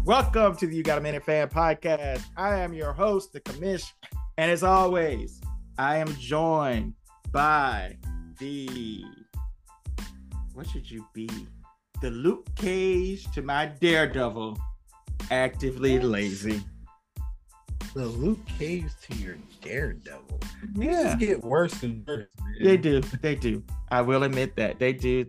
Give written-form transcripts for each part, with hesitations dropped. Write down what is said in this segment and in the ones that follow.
Welcome to the You Got a Minute Fan Podcast. I am your host, the Commish, and as always, I am joined by the, what should you be? The Luke Cage to my Daredevil, actively lazy. The Luke Cage to your Daredevil. These Yeah, just get worse and worse, man. they do. I will admit that. They do.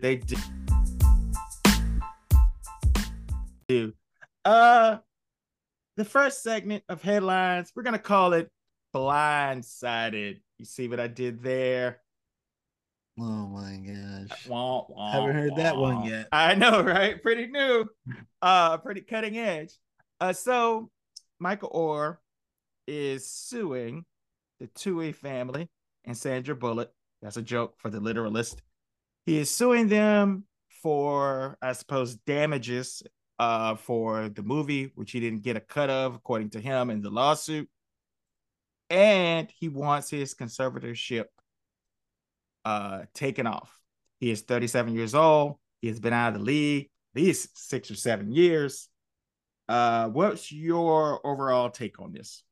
The first segment of headlines, we're gonna call it Blindsided. You see what I did there? Oh my gosh. Wah, wah, Haven't heard that one wah. yet. I know, right? Pretty new, pretty cutting edge. So Michael Oher is suing the Tuohy family and Sandra Bullock. That's a joke for the literalist. He is suing them for, I suppose, damages for the movie, which he didn't get a cut of, according to him in the lawsuit. And he wants his conservatorship taken off. He is 37 years old. He has been out of the league at least 6 or 7 years. What's your overall take on this?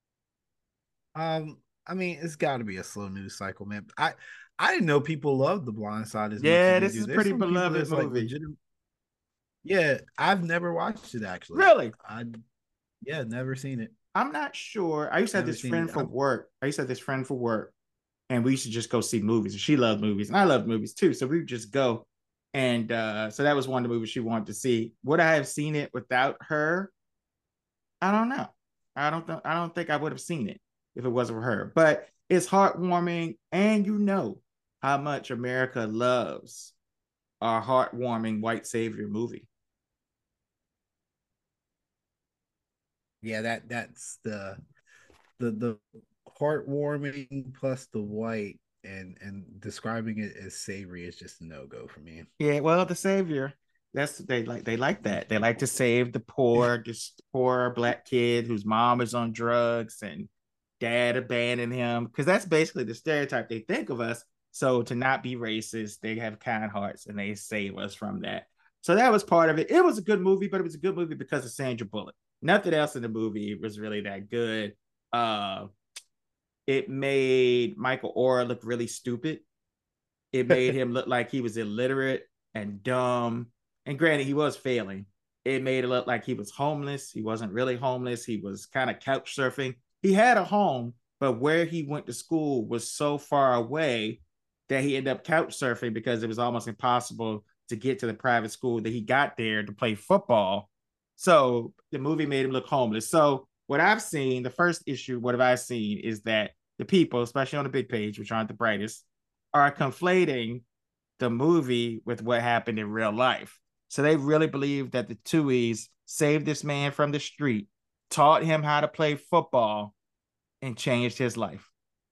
I mean, it's got to be a slow news cycle, man. I didn't know people love The Blind Side as much Yeah, as they this do. is a There's pretty some people beloved that's like movie. legitimate. Yeah, I've never watched it actually. Really? Never seen it. I'm not sure. I used to have Never this seen friend it. for work. And we used to just go see movies. And she loved movies, and I loved movies too. So we would just go. And so that was one of the movies she wanted to see. Would I have seen it without her? I don't know. I don't think I would have seen it if it wasn't for her. But it's heartwarming, and you know how much America loves our heartwarming white savior movie. Yeah, that's the heartwarming plus the white and describing it as savory is just a no-go for me. Yeah, well, the savior. They like that. They like to save the poor, just poor black kid whose mom is on drugs and dad abandoned him. Because that's basically the stereotype they think of us. So to not be racist, they have kind hearts and they save us from that. So that was part of it. It was a good movie, but it was a good movie because of Sandra Bullock. Nothing else in the movie was really that good. Uh, it made Michael Oher look really stupid. It made him look like he was illiterate and dumb. And granted, he was failing. It made it look like he was homeless. He wasn't really homeless. He was kind of couch surfing. He had a home, but where he went to school was so far away that he ended up couch surfing because it was almost impossible to get to the private school that he got there to play football. So the movie made him look homeless. So what I've seen, the first issue, what have I seen is that the people, especially on the big page, which aren't the brightest, are conflating the movie with what happened in real life. So they really believe that the Tuohys saved this man from the street, taught him how to play football, and changed his life.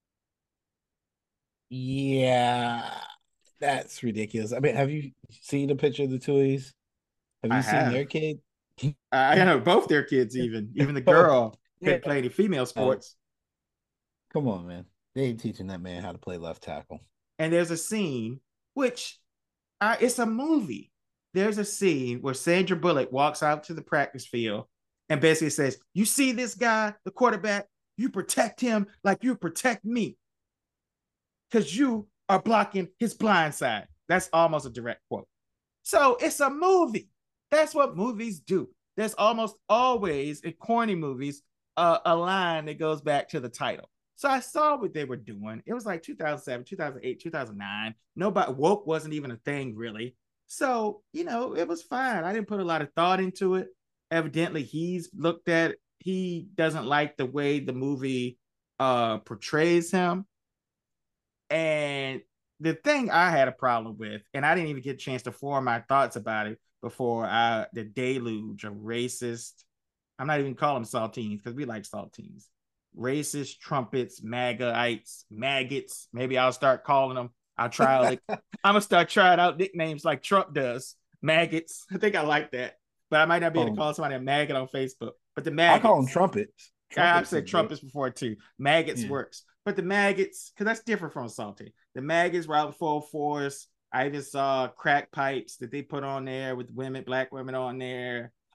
Yeah, that's ridiculous. I mean, have you seen a picture of the Toys? Have I you seen their have. kid? I know both their kids, even the Oh, girl yeah. couldn't play any female sports. Come on, man. They ain't teaching that man how to play left tackle. And there's a scene, which it's a movie. There's a scene where Sandra Bullock walks out to the practice field and basically says, "You see this guy, the quarterback, you protect him like you protect me because you are blocking his blind side." That's almost a direct quote. So it's a movie. That's what movies do. There's almost always in corny movies a line that goes back to the title. So I saw what they were doing. It was like 2007, 2008, 2009. Nobody woke wasn't even a thing really. So, it was fine. I didn't put a lot of thought into it. Evidently, he doesn't like the way the movie portrays him. And the thing I had a problem with, and I didn't even get a chance to form my thoughts about it before the deluge of racist, I'm not even calling them saltines because we like saltines. Racist trumpets, MAGAites, maggots. Maybe I'll start calling them. I'm gonna start trying out nicknames like Trump does. Maggots. I think I like that. But I might not be able to call somebody a maggot on Facebook. But the I call them maggots. trumpets. I've Trumpets said is good. trumpets before too. Maggots Yeah. works. But the maggots, because that's different from salty. The maggots were out full force. I even saw crack pipes that they put on there with women, black women on there.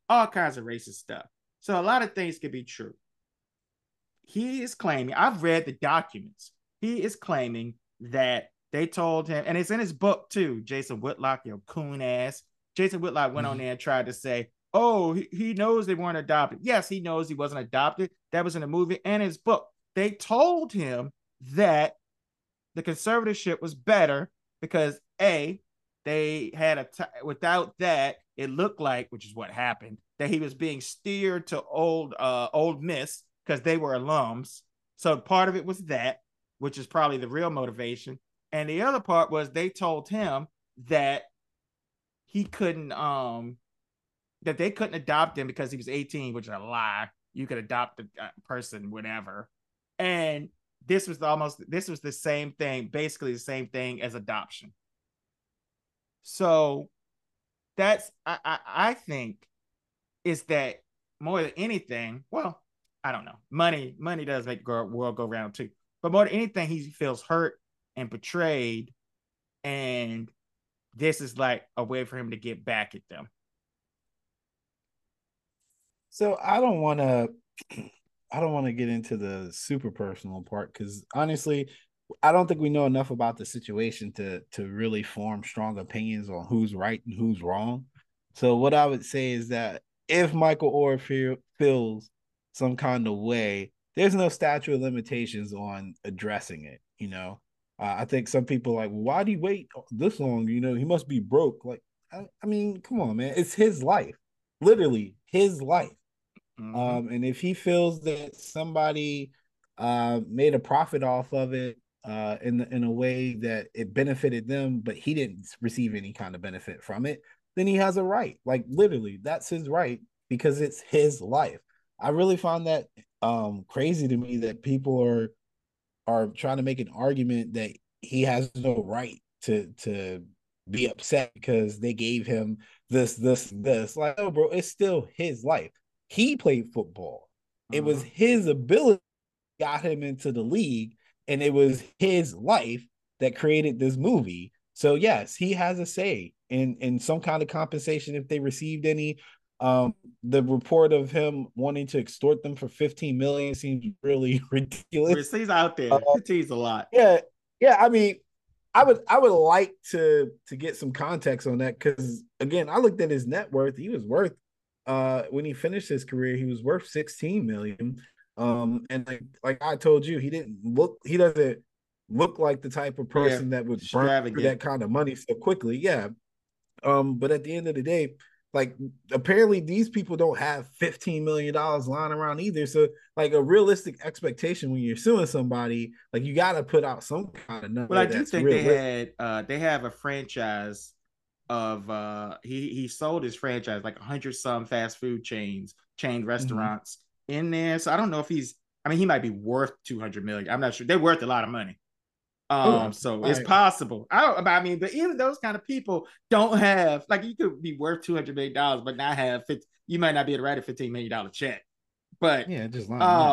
all kinds of racist stuff. So a lot of things could be true. He is claiming, I've read the documents. He is claiming that they told him, and it's in his book too, Jason Whitlock, your coon ass. Jason Whitlock went on there and tried to say, oh, he knows they weren't adopted. Yes, he knows he wasn't adopted. That was in the movie and his book. They told him that the conservatorship was better because A, they had without that, it looked like, which is what happened, that he was being steered to Old Miss because they were alums. So part of it was that, which is probably the real motivation. And the other part was they told him that he couldn't that they couldn't adopt him because he was 18, which is a lie. You could adopt a person whenever. And this was the same thing, basically the same thing as adoption. So that's I think is that more than anything, well, I don't know. Money does make the world go round too. But more than anything, he feels hurt and betrayed. And this is like a way for him to get back at them. So I don't want to get into the super personal part because honestly, I don't think we know enough about the situation to really form strong opinions on who's right and who's wrong. So what I would say is that if Michael Oher feels some kind of way, there's no statute of limitations on addressing it. I think some people are like, well, why do you wait this long? He must be broke. Like, I mean, come on, man, it's his life, literally his life. And if he feels that somebody made a profit off of it in a way that it benefited them, but he didn't receive any kind of benefit from it, then he has a right. Like literally, that's his right because it's his life. I really find that crazy to me that people are trying to make an argument that he has no right to be upset because they gave him this. Like, oh, bro, it's still his life. He played football. It was his ability that got him into the league, and it was his life that created this movie. So yes, he has a say in some kind of compensation if they received any. The report of him wanting to extort them for 15 million seems really ridiculous. He's out there. 15 is a lot. Yeah. I mean, I would like to get some context on that because again, I looked at his net worth. He was worth when he finished his career, he was worth 16 million. And like I told you, he doesn't look like the type of person that would burn through that kind of money so quickly. Yeah. But at the end of the day, like apparently these people don't have $15 million lying around either. So like a realistic expectation when you're suing somebody, like you got to put out some kind of number. Well, I do think realistic. They have a franchise of he sold his franchise like 100 some fast food chain restaurants in there. So I don't know if he might be worth 200 million. I'm not sure. They're worth a lot of money. So it's possible. I mean, but even those kind of people don't have, like, you could be worth $200 million, but not have you might not be able to write a $15 million check. But yeah, just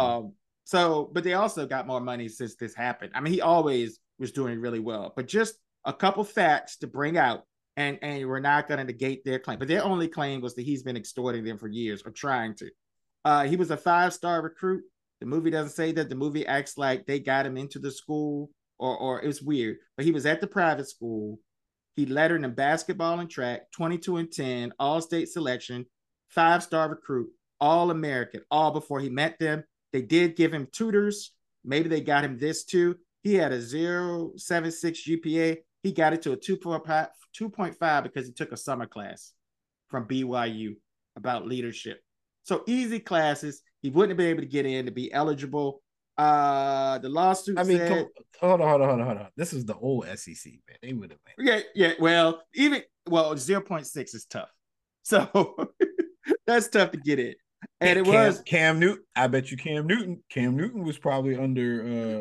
but they also got more money since this happened. I mean, he always was doing really well, but just a couple facts to bring out, and we're not going to negate their claim. But their only claim was that he's been extorting them for years or trying to. He was a 5-star recruit. The movie doesn't say that. The movie acts like they got him into the school. Or it was weird, but he was at the private school. He lettered in basketball and track, 22 and 10, all-state selection, 5-star recruit, all-American, all before he met them. They did give him tutors. Maybe they got him this too. He had a 0.76 GPA. He got it to a 2.5 because he took a summer class from BYU about leadership. So easy classes. He wouldn't have been able to get in to be eligible. The lawsuit said, hold on. This is the old SEC, man. They would have. Yeah. Well, 0.6 is tough. So that's tough to get in. And it was Cam Newton. I bet you Cam Newton was probably under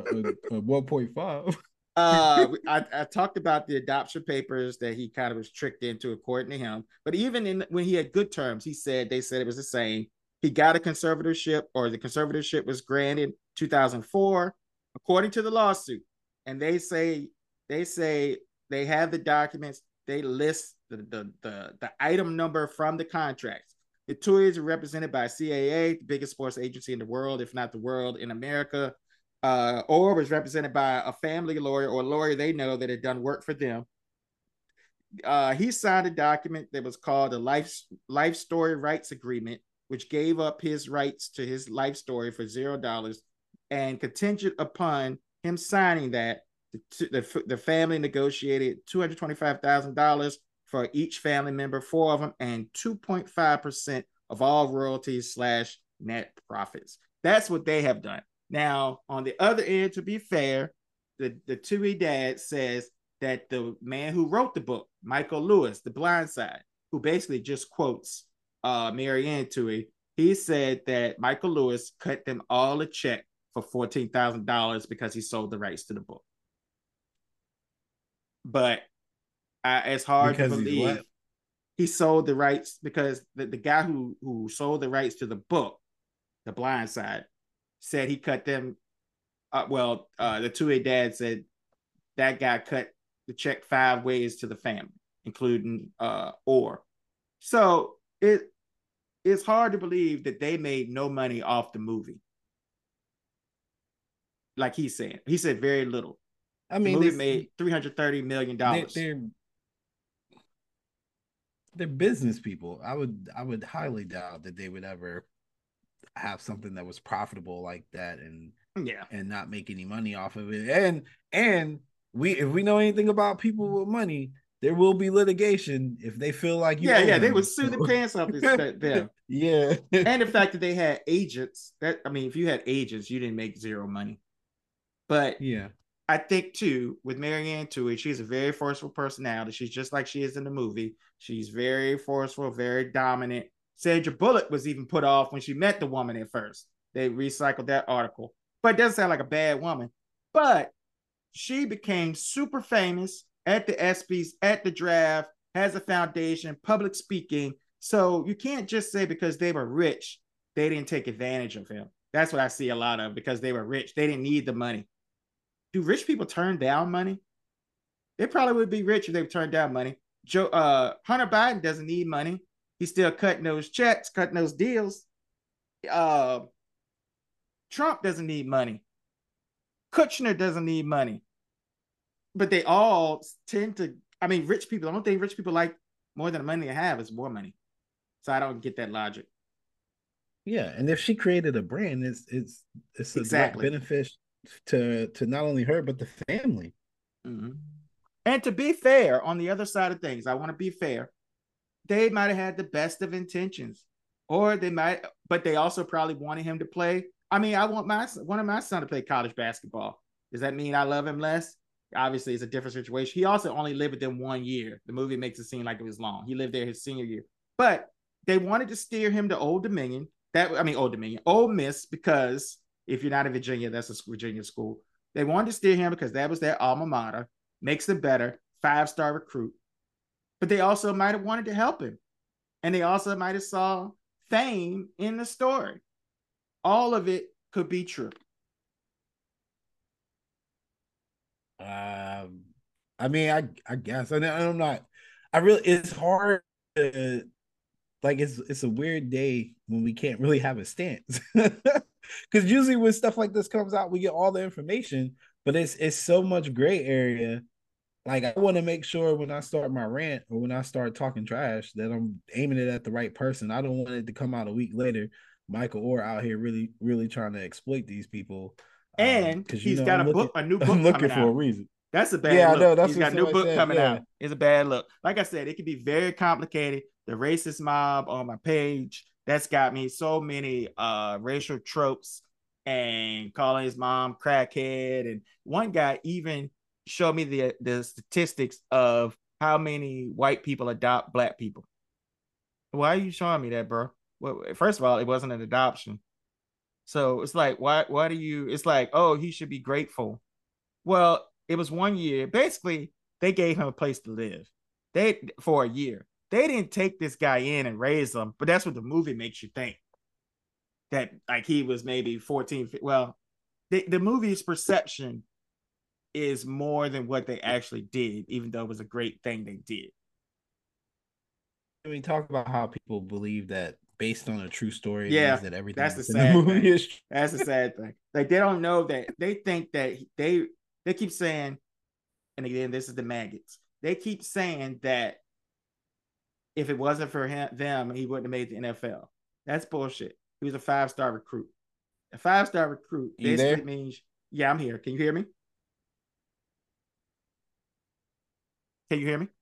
1.5. I talked about the adoption papers that he kind of was tricked into, according to him. But even when he had good terms, they said it was the same. He got a conservatorship, or the conservatorship was granted 2004, according to the lawsuit. And they say they have the documents. They list the item number from the contracts. The Tuohys are represented by CAA, the biggest sports agency in the world, if not the world, in America. Or was represented by a family lawyer or a lawyer they know that had done work for them. He signed a document that was called a life story rights agreement, which gave up his rights to his life story for $0, and contingent upon him signing that, the family negotiated $225,000 for each family member, 4 of them, and 2.5% of all royalties slash net profits. That's what they have done. Now, on the other end, to be fair, the Tuohy dad says that the man who wrote the book, Michael Lewis, The Blind Side, who basically just quotes Marianne Tuohy, he said that Michael Lewis cut them all a check for $14,000 because he sold the rights to the book. But it's hard to believe he sold the rights, because the guy who sold the rights to the book, The Blind Side, said he cut them. The Tuohy dad said that guy cut the check 5 ways to the family, including Orr. So it's hard to believe that they made no money off the movie. Like he said very little. I mean, the movie made $330 million. They're business people. I would highly doubt that they would ever have something that was profitable like that and not make any money off of it. And if we know anything about people with money, there will be litigation if they feel like they would sue the pants off them. Yeah. And the fact that they had agents, if you had agents, you didn't make zero money. But yeah, I think too, with Marianne Tuohy, she's a very forceful personality. She's just like she is in the movie. She's very forceful, very dominant. Sandra Bullock was even put off when she met the woman at first. They recycled that article. But it doesn't sound like a bad woman. But she became super famous at the ESPYs, at the draft, has a foundation, public speaking. So you can't just say because they were rich, they didn't take advantage of him. That's what I see a lot of, because they were rich. They didn't need the money. Do rich people turn down money? They probably would be rich if they turned down money. Hunter Biden doesn't need money. He's still cutting those checks, cutting those deals. Trump doesn't need money. Kushner doesn't need money. But they all tend to, rich people, the only thing rich people like more than the money they have is more money. So I don't get that logic. Yeah, and if she created a brand, it's a direct benefit to not only her but the family. Mm-hmm. And to be fair, on the other side of things, I want to be fair. They might have had the best of intentions, or but they also probably wanted him to play. I want one of my son to play college basketball. Does that mean I love him less? Obviously, it's a different situation. He also only lived with them 1 year. The movie makes it seem like it was long. He lived there his senior year, but they wanted to steer him to Old Dominion. Ole Miss, because if you're not in Virginia, that's a Virginia school. They wanted to steer him because that was their alma mater. Makes them better, 5-star recruit. But they also might have wanted to help him. And they also might have saw fame in the story. All of it could be true. I guess. And I'm not, it's hard to, it's a weird day when we can't really have a stance. Because usually when stuff like this comes out, we get all the information, but it's so much gray area. Like, I want to make sure when I start my rant or when I start talking trash that I'm aiming it at the right person. I don't want it to come out a week later, Michael Orr out here really, really trying to exploit these people. And he's got a new book I'm looking coming for out. a reason. That's a bad look. I know, that's he's got a new book coming out. It's a bad look. Like I said, it can be very complicated. The racist mob on my page, that's got me so many racial tropes and calling his mom crackhead. And one guy even showed me the statistics of how many white people adopt black people. Why are you showing me that, bro? Well, first of all, it wasn't an adoption. So it's like, why do you, it's like, oh, he should be grateful. Well, it was 1 year. Basically, they gave him a place to live. For a year. They didn't take this guy in and raise him, but that's what the movie makes you think. That like he was maybe 14. Well, the movie's perception is more than what they actually did, even though it was a great thing they did. We talk about how people believe that based on a true story, it means Yeah, that everything that's the that's in the sad movie thing. is true. That's the sad thing. Like they don't know that they think that they keep saying, and again, this is the maggots. They keep saying that if it wasn't for them, he wouldn't have made the NFL. That's bullshit. He was a 5-star recruit. A 5-star recruit You basically there? means, yeah, I'm here. Can you hear me? Can you hear me?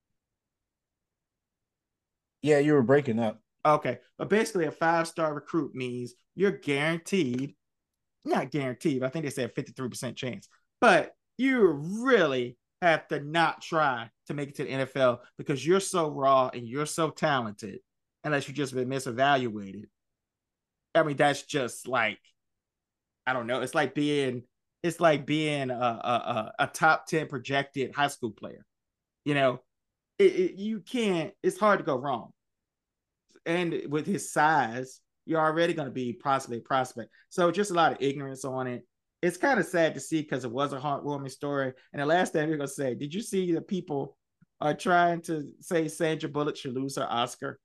Yeah, you were breaking up. Okay. But basically, a 5-star recruit means you're guaranteed, not guaranteed, but I think they said 53% chance, but you really have to not try to make it to the NFL because you're so raw and you're so talented, unless you just been misevaluated. I mean, that's just like, I don't know. It's like being a top 10 projected high school player. You know, you can't, it's hard to go wrong. And with his size, you're already going to be possibly a prospect. So just a lot of ignorance on it. It's kind of sad to see because it was a heartwarming story. And the last thing we're going to say, did you see that people are trying to say Sandra Bullock should lose her Oscar?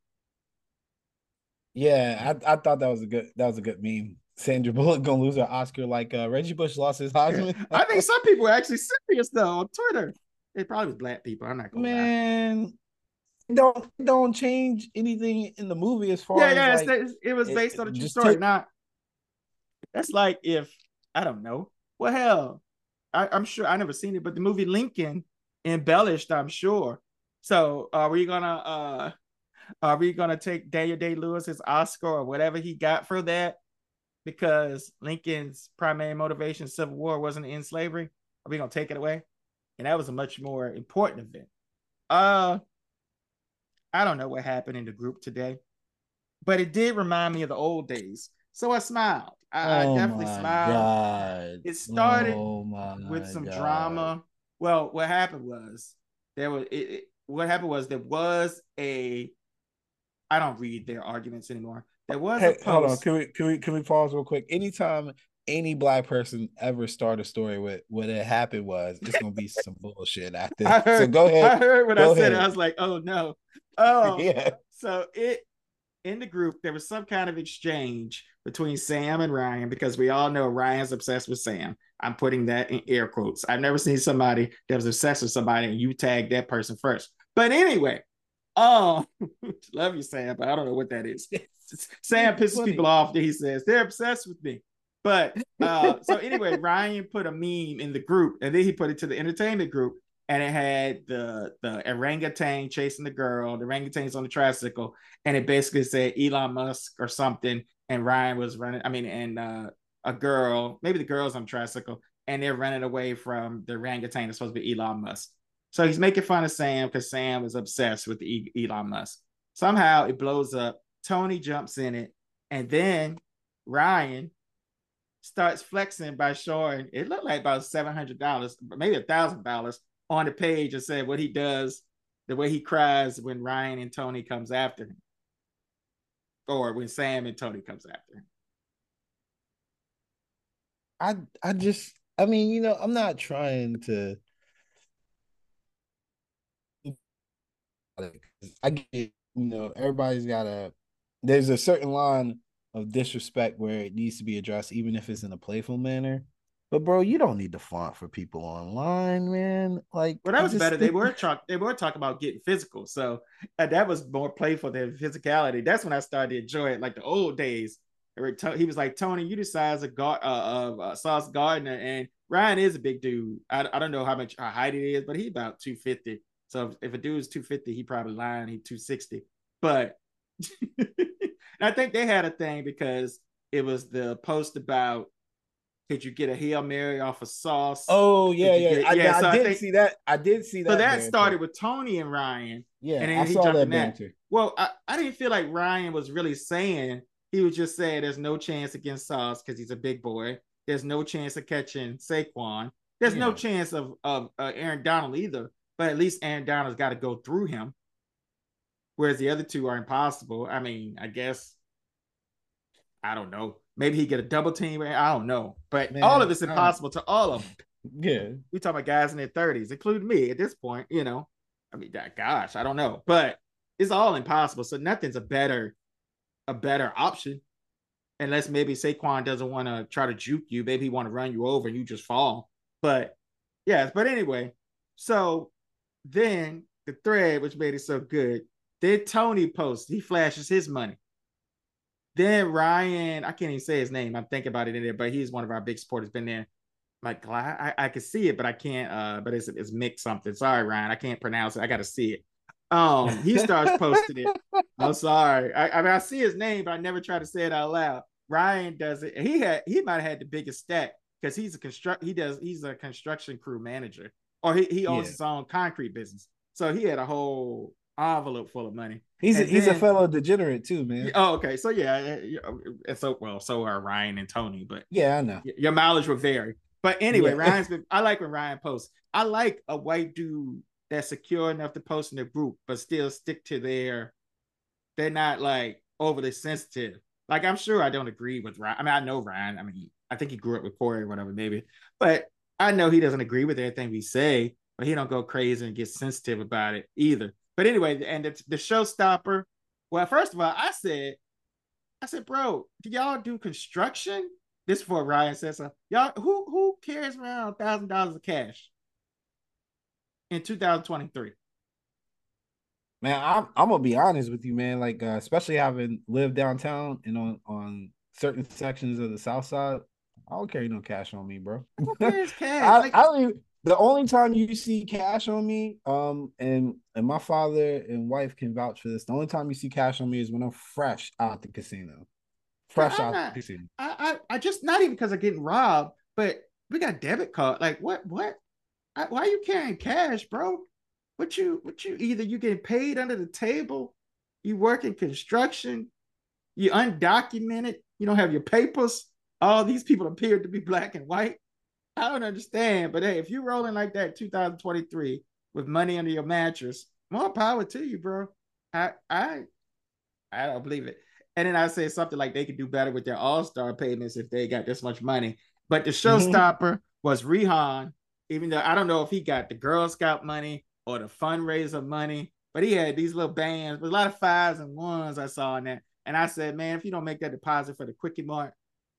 Yeah, I thought that was a good meme. Sandra Bullock gonna lose her Oscar like Reggie Bush lost his Yeah. Heisman. I think some people are actually serious though on Twitter. It probably was black people. I'm not gonna lie. Man, don't change anything in the movie as Yeah, far as yeah. like It was based on a true just story. take. Now that's like if I don't know. Well, hell, I'm sure I never seen it, but the movie Lincoln embellished. I'm sure. So are we gonna take Daniel Day Lewis's Oscar or whatever he got for that because Lincoln's primary motivation, Civil War, wasn't to end slavery? Are we gonna take it away? And that was a much more important event. Uh, I don't know what happened in the group today, but it did remind me of the old days. So I smiled. I Oh definitely my smiled. god! It started Oh with my some god! drama. Well, what happened was what happened was there was a I don't read their arguments anymore. There was a Hey, hold on. post. Can we pause real quick? Anytime any black person ever start a story with what had happened was it's gonna be some bullshit after. I So heard go ahead. I heard when I Go said it, I ahead. was like, oh no. Oh, Yeah. so it in the group, there was some kind of exchange between Sam and Ryan because we all know Ryan's obsessed with Sam. I'm putting that in air quotes. I've never seen somebody that was obsessed with somebody and you tag that person first. But anyway, oh, love you, Sam, but I don't know what that is. Sam It's pisses funny. people off that he says they're obsessed with me. But so anyway, Ryan put a meme in the group and then he put it to the entertainment group and it had the orangutan chasing the girl, the orangutan's on the tricycle, and it basically said Elon Musk or something, and Ryan was running. I mean, and a girl, maybe the girl's on the tricycle, and they're running away from the orangutan that's supposed to be Elon Musk. So he's making fun of Sam because Sam is obsessed with Elon Musk. Somehow it blows up. Tony jumps in it, and then Ryan starts flexing by showing it looked like about $700, maybe $1,000 on the page and said what he does, the way he cries when Ryan and Tony comes after him, or when Sam and Tony comes after him. I I just I mean, I'm not trying to I get it, everybody's got there's a certain line of disrespect where it needs to be addressed, even if it's in a playful manner. But bro, you don't need to font for people online, man. Like Well, that I was just better. They were talking about getting physical, so that was more playful than physicality. That's when I started to enjoy it, like the old days. He was like, Tony, you the size of Sauce Gardner, and Ryan is a big dude. I don't know how much how height it is, but he's about 250. So if a dude's 250, he probably lying. He's 260. But I think they had a thing because it was the post about could you get a Hail Mary off of Sauce? Oh Could yeah, you yeah. get I, yeah? I So I did think see that. I did see so that that banter. started with Tony and Ryan, Yeah, and I then he saw jumped in that that. banter. Well, I didn't feel like Ryan was really saying, he was just saying there's no chance against Sauce because he's a big boy. There's no chance of catching Saquon. There's no Yeah. chance of Aaron Donald either. But at least Aaron Donald's got to go through him, whereas the other two are impossible. I mean, I guess I don't know. Maybe he get a double team. I don't know. But all of Man, it's impossible to all of them. yeah. We talk about guys in their 30s, including me at this point, you know. I mean, gosh, I don't know. But it's all impossible. So nothing's a better. a better option. Unless maybe Saquon doesn't want to try to juke you. Maybe he want to run you over and you just fall. But yes, but anyway, so then the thread, which made it so good, then Tony posts, he flashes his money. Then Ryan, I can't even say his name. I'm thinking about it in there, but he's one of our big supporters, been there. Like I can see it, but I can't. But it's Mick something. Sorry, Ryan, I can't pronounce it. I got to see it. He starts posting it. I'm sorry. I mean, I see his name, but I never try to say it out loud. Ryan does it. He might have had the biggest stack because he's a construction crew manager, or he owns his own concrete business. So he had a whole envelope full of money. He's a fellow degenerate too, man. Oh, okay. So yeah, and so are Ryan and Tony, but yeah, I know your mileage will vary. But anyway, I like when Ryan posts. I like a white dude that's secure enough to post in the group, but still stick to they're not like overly sensitive. Like I'm sure I don't agree with Ryan. I mean, I know Ryan. I mean, I think he grew up with Corey or whatever, maybe. But I know he doesn't agree with everything we say, but he don't go crazy and get sensitive about it either. But anyway, and the showstopper. Well, first of all, I said, bro, do y'all do construction? This is before Ryan said so. Y'all, who carries around $1,000 of cash in 2023? Man, I'm gonna be honest with you, man. Like, especially having lived downtown and on certain sections of the South Side, I don't carry no cash on me, bro. Who carries cash? I don't even. The only time you see cash on me, and my father and wife can vouch for this. The only time you see cash on me is when I'm fresh out the casino. Fresh out the casino. I just not even because of getting robbed, but we got debit card. Like what? Why are you carrying cash, bro? What you either you getting paid under the table, you work in construction, you undocumented, you don't have your papers. All these people appear to be black and white. I don't understand, but hey, if you're rolling like that 2023 with money under your mattress, more power to you, bro. I don't believe it. And then I say something like they could do better with their all-star payments if they got this much money. But the showstopper was Rihan, even though I don't know if he got the Girl Scout money or the fundraiser money, but he had these little bands with a lot of fives and ones I saw in that. And I said, man, if you don't make that deposit for the Quickie Mart.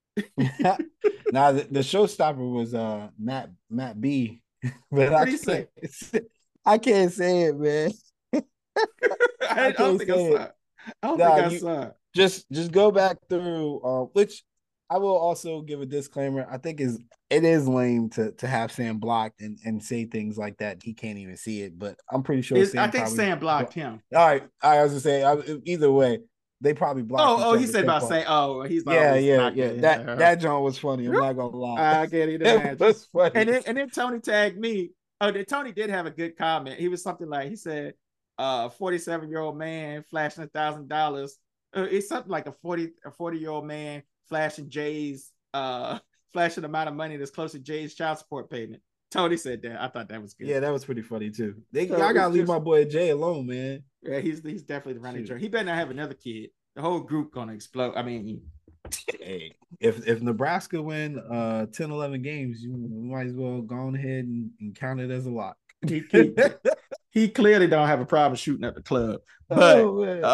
Now the showstopper was Matt B. But what did he say? I can't say it, man. I don't think I saw it. Just go back through, which I will also give a disclaimer. I think it is lame to have Sam blocked and say things like that. He can't even see it, but I'm pretty sure I think Sam blocked him. All right, I was to say either way, they probably blocked. Oh, he said about saying, he's yeah. That John was funny. I'm not gonna lie. I can't even imagine. That's funny. And then Tony tagged me. Oh, Tony did have a good comment. He was something like he said, 47-year-old man flashing $1,000. It's something like a 40-year-old man flashing Jay's flashing the amount of money that's close to Jay's child support payment. Tony said that. I thought that was good. Yeah, that was pretty funny too. I gotta leave my boy Jay alone, man. Yeah, he's definitely the running joke. He better not have another kid. The whole group gonna explode. I mean, hey, if Nebraska win 10, 11 games, you might as well go on ahead and count it as a lock. He clearly don't have a problem shooting at the club. But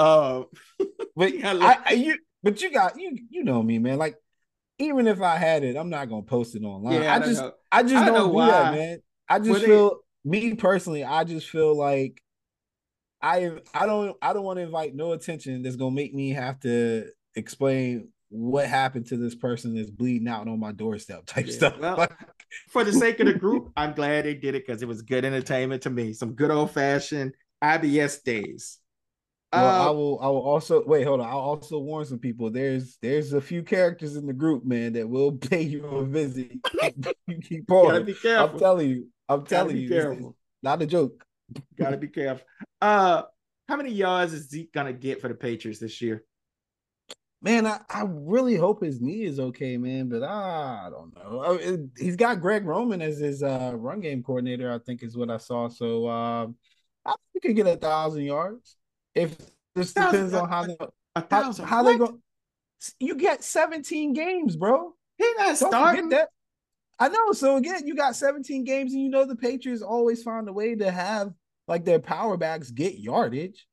but you know me, man. Like, even if I had it, I'm not gonna post it online. Yeah, I just don't do that, man. I just feel me personally, I just feel like I don't want to invite no attention that's gonna make me have to explain what happened to this person that's bleeding out on my doorstep type stuff. Well, for the sake of the group, I'm glad they did it because it was good entertainment to me. Some good old fashioned IBS days. Well, I will also wait. Hold on. I'll also warn some people. There's a few characters in the group, man, that will pay you a visit. You keep on. Gotta be careful. I'm telling you. Careful. Not a joke. Gotta be careful. How many yards is Zeke gonna get for the Patriots this year? Man, I really hope his knee is okay, man, but I don't know. He's got Greg Roman as his run game coordinator, I think is what I saw. So I think he could get 1,000 yards. If this depends on how they go. You get 17 games, bro. He's not starting. That. I know. So again, you got 17 games, and you know the Patriots always find a way to have like their power backs get yardage.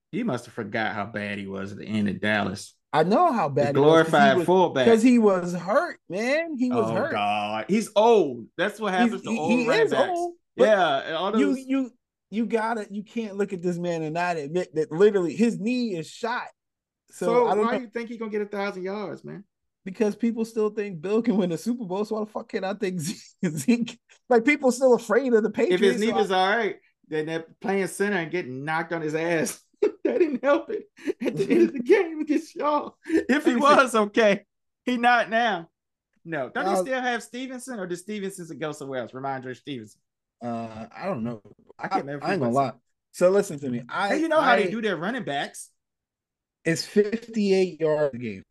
He must have forgot how bad he was at the end of Dallas. I know how The bad he was glorified fullback. because he was hurt, man. He was Oh hurt. God, he's old. That's what happens to old He running is backs. old, but Yeah, all you those. you you can't look at this man and not admit that literally his knee is shot. So So I don't why know, do you think he's gonna get 1,000 yards, man? because people still think Bill can win the Super Bowl. So why the fuck can I think Zeke? Like people still afraid of the If his Patriots. knee So was all right, then they're playing center and getting knocked on his ass. That didn't help it at the end of the game against y'all. If he let me see. was okay, he not now. No, don't he Uh, still have Stevenson, or does Stevenson go somewhere else? Ramondre Stevenson. I don't know. I can't remember if I he ain't gonna went. lie. So listen to me. And you know how they do their running backs. It's 58 yards a game.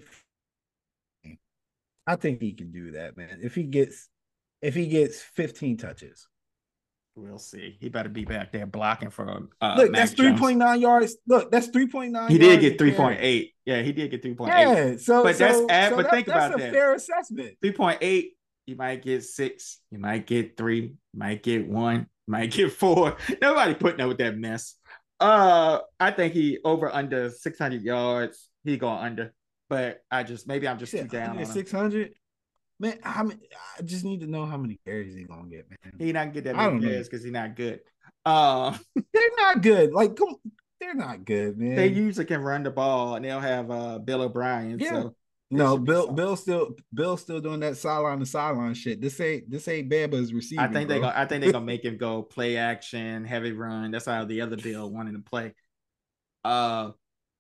I think he can do that, man. If he gets 15 touches. We'll see. He better be back there blocking for Look, that's Mac Jones. 3.9 yards. Look, that's 3.9 He did yards a get carry. 3.8. Yeah, he did get 3.8. Yeah, so But that's so at, so but that think that's about a that. fair assessment. 3.8, you might get 6, you might get 3, you might get 1, you might get 4. Nobody putting up with that mess. I think he over under 600 yards. He going under. But maybe I'm You just said too down under on him. 600? Man, I just need to know how many carries he gonna get, man. He not gonna get that I many don't know. carries because he's not good. Um, They're not good. Like, come, they're not good, they man. usually can run the ball, and they'll have Bill O'Brien, Yeah. so it No, should be something. Bill still doing that sideline to sideline shit. This ain't Bama's receiving, bro. I think they're gonna make him go play action, heavy run. That's how the other Bill wanted to play. Uh,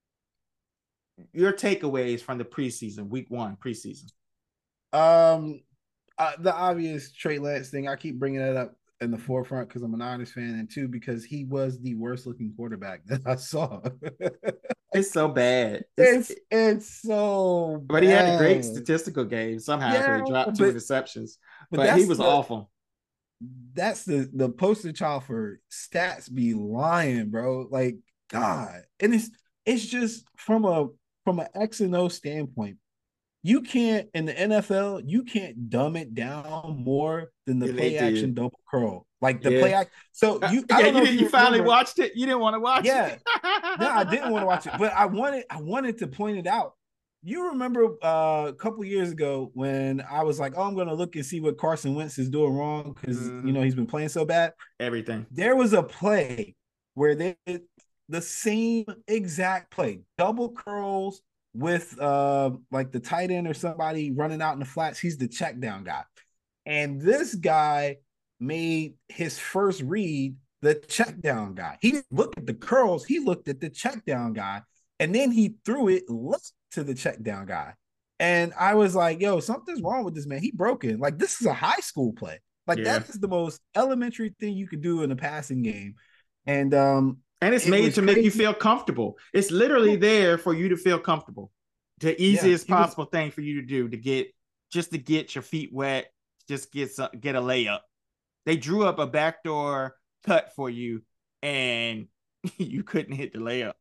your takeaways from the preseason, week 1 preseason. Um, the obvious Trey Lance thing. I keep bringing that up in the forefront because I'm an honest fan, and two because he was the worst looking quarterback that I saw. It's so bad. It's so But he had a great bad. statistical game somehow because Yeah, he dropped 2 interceptions. but But he was awful. that's the poster child for stats be lying, bro. Like God, and it's just from an X and O standpoint. You can't in the NFL, you can't dumb it down more than the And they play action did. double curl. Like the Yeah. play act. So I Yeah, don't you know if didn't. You you finally remember. watched it. You didn't want to watch it. Yeah, no, I didn't want to watch it, but I wanted to point it out. You remember a couple years ago when I was like, "Oh, I'm going to look and see what Carson Wentz is doing wrong because Mm-hmm. he's been playing so bad." Everything. There was a play where they the same exact play, double curls with like the tight end or somebody running out in the flats. He's the check down guy, and this guy made his first read the check down guy. He didn't look at the curls, he looked at the check down guy, and then he threw it left to the check down guy. And I was like, yo, something's wrong with this man. He broken. Like, this is a high school play. Like, Yeah. that is the most elementary thing you could do in a passing game. And And it's it made was to make you crazy. feel comfortable. It's literally there for you to feel comfortable. The Yeah, easiest it was possible thing for you to do to get your feet wet, just get a layup. They drew up a backdoor cut for you, and you couldn't hit the layup.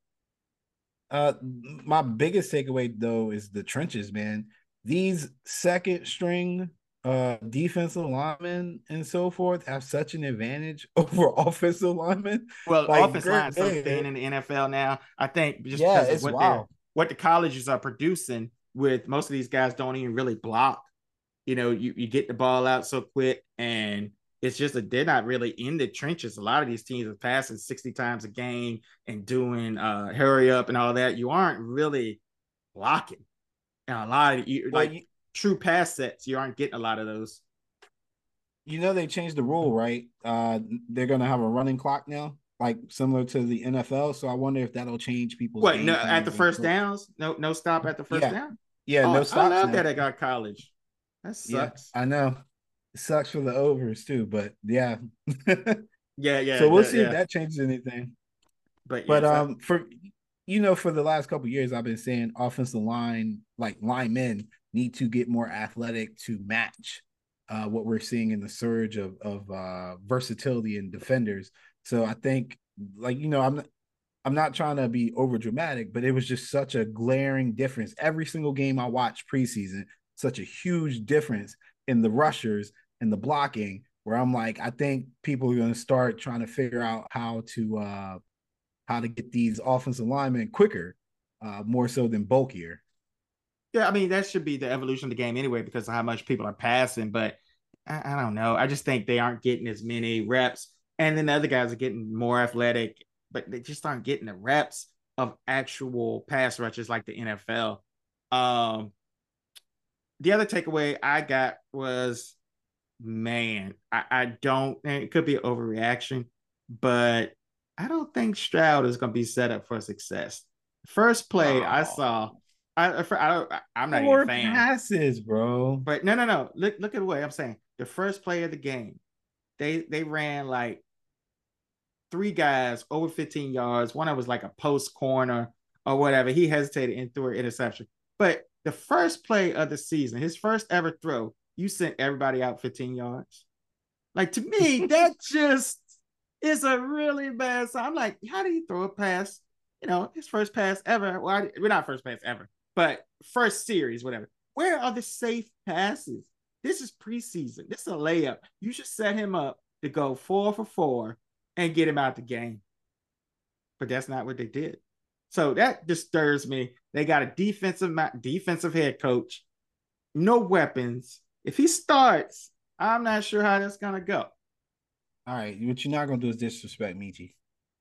my biggest takeaway though is the trenches, man. These second string defensive linemen and so forth have such an advantage over offensive linemen. Well, Like, offense line great, is so thin in the NFL now. I think just yeah, because of it's wild. what the colleges are producing, with most of these guys don't even really block. You get the ball out so quick, and it's just that they're not really in the trenches. A lot of these teams are passing 60 times a game and doing hurry up and all that. You aren't really blocking. And a lot of Well, true pass sets, you aren't getting a lot of those. they changed the rule, right? They're gonna have a running clock now, like similar to the NFL. So I wonder if that'll change people's What? No, game at the plans and first approach. downs? No stop at the first Yeah, down. yeah, no Oh, I stops love now. that I got college. That Yeah, sucks. I know. It sucks for the overs too, but yeah. Yeah, yeah, So we'll yeah, see if yeah. that changes anything. But But yes, for the last couple years, I've been saying offensive line, like linemen, need to get more athletic to match what we're seeing in the surge of versatility in defenders. So I think, like I'm not trying to be over dramatic, but it was just such a glaring difference. Every single game I watched preseason, such a huge difference in the rushers and the blocking. Where I'm like, I think people are going to start trying to figure out how to get these offensive linemen quicker, more so than bulkier. Yeah, I mean that should be the evolution of the game anyway because of how much people are passing. But I don't know. I just think they aren't getting as many reps, and then the other guys are getting more athletic, but they just aren't getting the reps of actual pass rushers like the NFL. Um, the other takeaway I got was, man, I don't. And it could be an overreaction, but I don't think Stroud is going to be set up for success. First play I saw, Oh, I'm not even a more fan. passes, bro. But no. Look at the way I'm saying. The first play of the game, they ran like three guys over 15 yards. One of was like a post corner or whatever. He hesitated and threw an interception. But the first play of the season, his first ever throw, you sent everybody out 15 yards. Like to me, that just is a really bad sign. I'm like, how do you throw a pass? His first pass ever. Well, we're not first pass ever, but first series, whatever. Where are the safe passes? This is preseason. This is a layup. You should set him up to go 4 for 4 and get him out the game. But that's not what they did. So that disturbs me. They got a defensive head coach, no weapons. If he starts, I'm not sure how that's gonna go. All right, what you're not gonna do is disrespect Michi.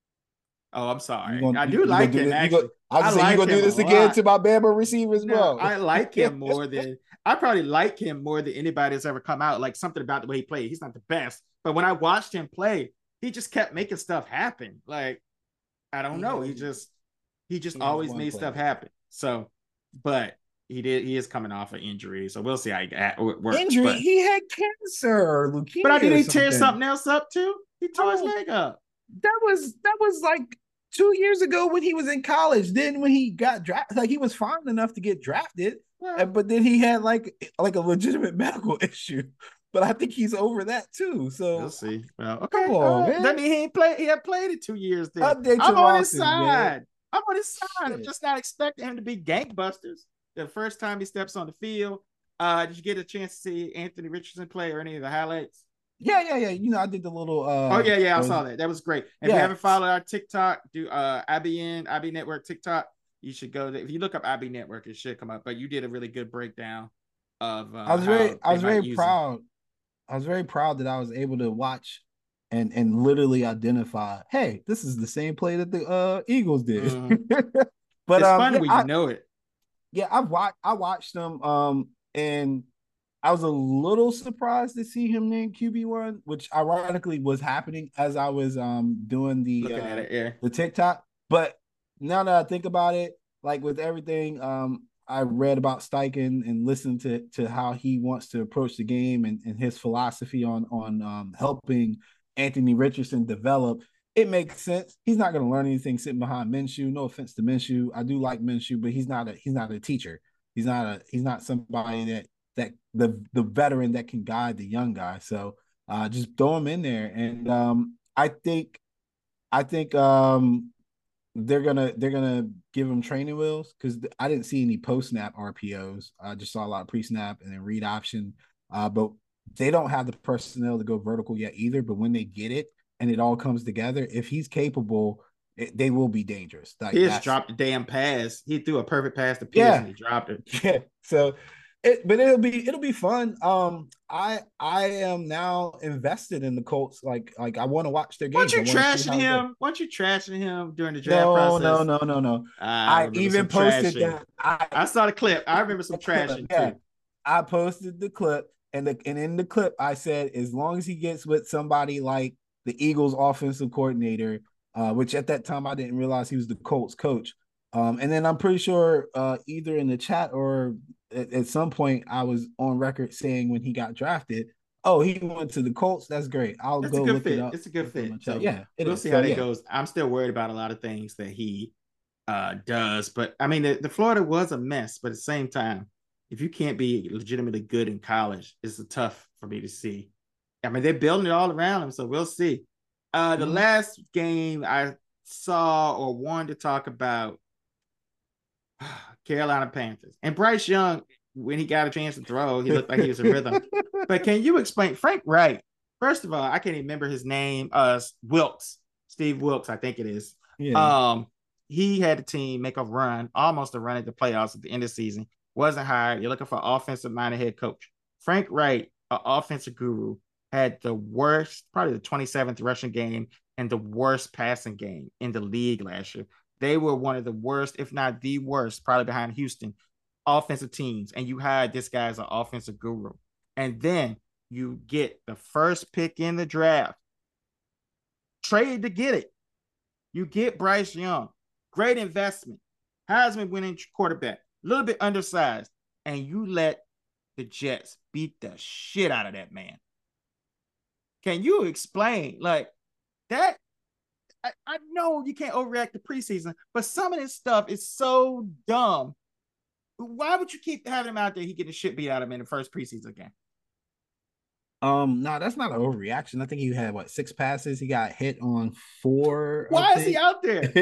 Oh, I'm You sorry. gonna I you, do you gonna like do him this? You go. actually. I I was say you like gonna do him a this again lot. to my Bama receivers, No, bro. I like him more than I probably like him more than anybody that's ever come out. Like something about the way he played. He's not the best, but when I watched him play, he just kept making stuff happen. Like I don't he know. has He just he has always one made stuff play. happen. So, but he is coming off an injury, so we'll see how it works. Injury. But He had cancer, or did leukemia, or he tear something. something else up too? He tore his Oh, leg up. that was like 2 years ago when he was in college. Then when he got drafted, like he was fine enough to get drafted, Well, but then he had like a legitimate medical issue. But I think he's over that too. we'll So see. Well, come okay. All on, right. That man. mean he ain't played. He had played it 2 years. Then Update I'm your on his rosters, man. side. I'm on his side. I'm Shit. just not expecting him to be gangbusters the first time he steps on the field. Did you get a chance to see Anthony Richardson play or any of the highlights? Yeah. I did the little Oh yeah, I saw that. That was great. If you yeah. haven't followed our TikTok, do IB Network TikTok. You should go there. If you look up IB Network, it should come up. But you did a really good breakdown of how I they was might very use him. proud. I was very proud that I was able to watch and literally identify, hey, this is the same play that the Eagles did. Mm-hmm. But It's fun when you know it. I watched them and I was a little surprised to see him named QB1, which ironically was happening as I was doing Looking at it, yeah. the TikTok. But now that I think about it, like with everything I read about Steichen and listened to how he wants to approach the game and his philosophy on helping Anthony Richardson develop, it makes sense. He's not going to learn anything sitting behind Minshew. No offense to Minshew, I do like Minshew, but he's not a teacher. He's not somebody that the veteran that can guide the young guy. So just throw him in there, and I think they're gonna give him training wheels because I didn't see any post snap RPOs. I just saw a lot of pre snap and then read option. But they don't have the personnel to go vertical yet either. But when they get it and it all comes together, if he's capable, they will be dangerous. He Like just that's dropped the damn pass. He threw a perfect pass to Pierce and yeah, he dropped it. yeah. So but it'll be fun. I am now invested in the Colts. Like I want to watch their games. I want to see how it goes. Weren't you trashing him during the draft No, no, process? no, no, no. I I remember some even posted trashing. that. I I saw the clip. I remember some the clip. trashing Yeah, too. I posted the clip, and in the clip, I said as long as he gets with somebody like the Eagles offensive coordinator, which at that time I didn't realize he was the Colts coach. And then I'm pretty sure either in the chat or at some point I was on record saying when he got drafted, oh, he went to the Colts. That's great. I'll That's a go good look it fit. up. It's a good Look on fit. my chat. So Yeah, it we'll is. see So how that yeah. goes. I'm still worried about a lot of things that he does. But I mean, the Florida was a mess. But at the same time, if you can't be legitimately good in college, it's tough for me to see. I mean, they're building it all around him. So we'll see. The Mhm. last game I saw or wanted to talk about Carolina Panthers and Bryce Young, when he got a chance to throw, he looked like he was in rhythm. But can you explain Frank Wright? First of all, I can't even remember his name. Wilkes, Steve Wilkes, I think it is. Yeah. Um, he had the team make a run, almost a run at the playoffs at the end of the season. Wasn't hired. You're looking for an offensive minded head coach. Frank Wright, an offensive guru, had the worst, probably the 27th rushing game and the worst passing game in the league last year. They were one of the worst, if not the worst, probably behind Houston, offensive teams. And you hired this guy as an offensive guru. And then you get the first pick in the draft, trade to get it. You get Bryce Young, great investment, Heisman winning quarterback, a little bit undersized, and you let the Jets beat the shit out of that man. Can you explain like that? I know you can't overreact to preseason, but some of this stuff is so dumb. Why would you keep having him out there? He getting the shit beat out of him in the first preseason game. No, that's not an overreaction. I think he had what 6 passes. He got hit on 4, I Why is he think. out there?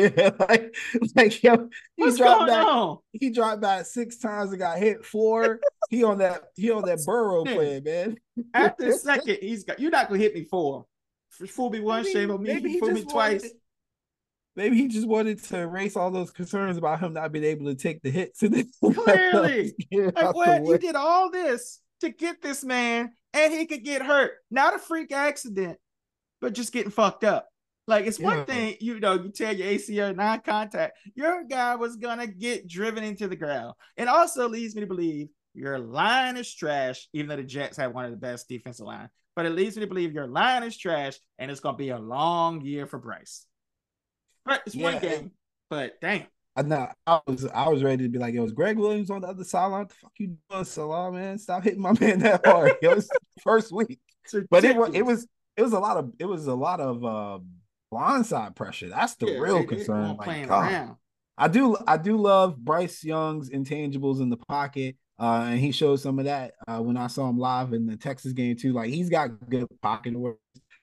Yo, What's going on? he dropped back 6 times and got hit 4. He on that Burrow play, man. After the second, you're not gonna hit me 4. Fool me once, shame on me. Maybe he fool me just twice. Maybe he just wanted to erase all those concerns about him not being able to take the hit to the clearly. Like what? You did all this to get this man, and he could get hurt. Not a freak accident, but just getting fucked up. Like it's one thing, you tear your ACL non-contact. Your guy was gonna get driven into the ground, and also leads me to believe your line is trash. Even though the Jets have one of the best defensive line, but it leads me to believe your line is trash, and it's gonna be a long year for Bryce. But it's one game. But damn. I was ready to be like, yo, is Greg Williams on the other sideline? What the fuck you doing, Salah, man? Stop hitting my man that hard. It was first week. But it was a lot of blindside pressure. That's the real concern. Like, God. I do love Bryce Young's intangibles in the pocket. And he showed some of that when I saw him live in the Texas game too. Like he's got good pocket work.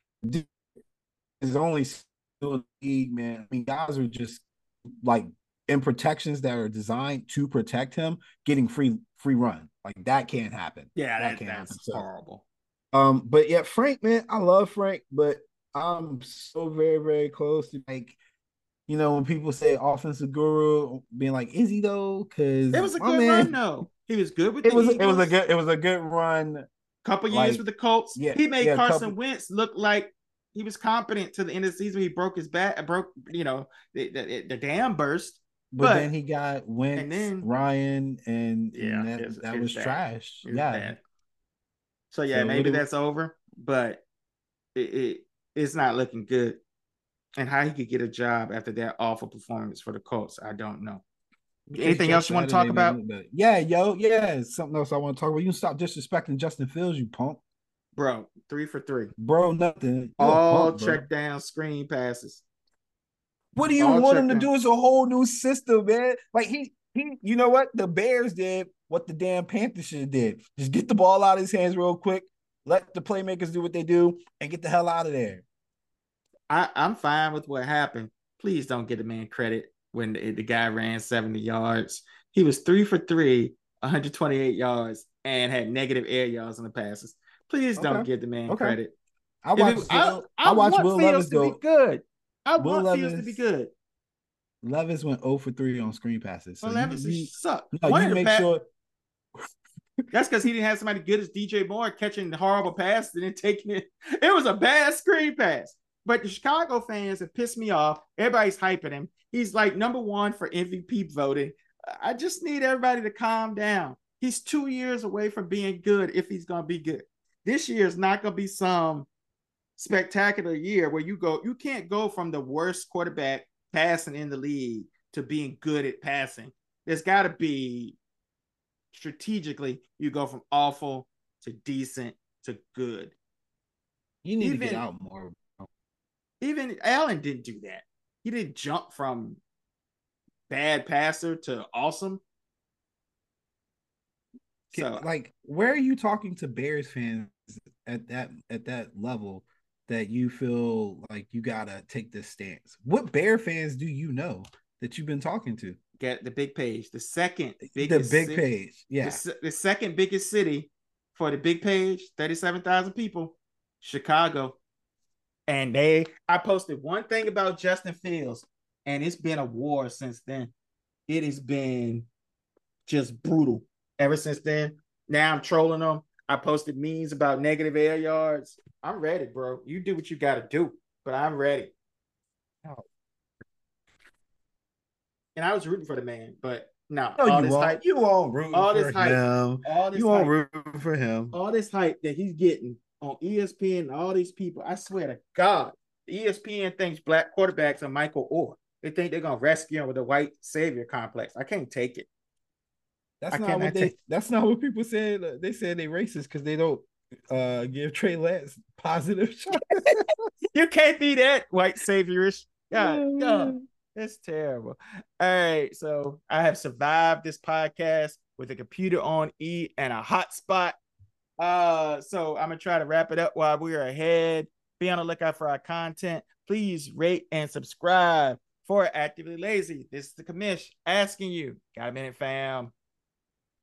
His only league, man. I mean, guys are just like in protections that are designed to protect him, getting free run. Like that can't happen. Yeah, that can't happen. So, horrible. But yeah, Frank, man, I love Frank, but I'm so very, very close to like, when people say offensive guru, being like, is he though? Because it was a good run, though. He was good with Eagles. It was a good run. Couple years with the Colts. Yeah, he made Carson Wentz look like he was competent to the end of the season. He broke his back, the dam burst. But then he got Wentz, and then Ryan, and that was trash. Bad. So maybe that's over, but it's not looking good. And how he could get a job after that awful performance for the Colts, I don't know. Anything else you want to talk about? Something else I want to talk about. You can stop disrespecting Justin Fields, you punk. Bro, 3 for 3. Bro, nothing. All check down screen passes. What do you want him to do? It's a whole new system, man. Like he, you know what? The Bears did what the damn Panthers should have did. Just get the ball out of his hands real quick. Let the playmakers do what they do and get the hell out of there. I'm fine with what happened. Please don't get the man credit when the guy ran 70 yards. He was 3 for 3, 128 yards, and had negative air yards on the passes. Please don't give the man credit. I watched Will Levis to be good. I want Fields to be good. Levis went 0 for 3 on screen passes. So Levis sucked. No, you make sure. That's because he didn't have somebody good as DJ Moore catching the horrible pass and then taking it. It was a bad screen pass. But the Chicago fans have pissed me off. Everybody's hyping him. He's like #1 for MVP voting. I just need everybody to calm down. He's 2 years away from being good if he's going to be good. This year is not going to be some spectacular year where you can't go from the worst quarterback passing in the league to being good at passing. There's got to be strategically, you go from awful to decent to good. You need to get out more. Even Allen didn't do that. He didn't jump from bad passer to awesome. So, like, where are you talking to Bears fans at that level that you feel like you gotta take this stance? What Bear fans do you know that you've been talking to? Get the big page, the second biggest page, yeah, the second biggest city for the big page, 37,000 people, Chicago. And I posted one thing about Justin Fields. and it's been a war since then. It has been just brutal ever since then. Now I'm trolling them. I posted memes about negative air yards. I'm ready, bro. You do what you got to do, but I'm ready. And I was rooting for the man, but no, No, you won't. You won't rooting all for this hype, him. all this You won't hype, root for him. all this hype that he's getting on ESPN and all these people. I swear to God, the ESPN thinks black quarterbacks are Michael Orr. They think they're gonna rescue him with a white savior complex. I can't take it. That's I not what cannot they. take. That's not what people said. They said they racist because they don't give Trey Lance positive shots. You can't be that white saviorish. God, Oh, God, man. that's terrible. All right, so I have survived this podcast with a computer on E and a hotspot. So I'm gonna try to wrap it up while we're ahead. Be on the lookout for our content. Please rate and subscribe for Actively Lazy. This is the commish asking you. Got a minute, fam?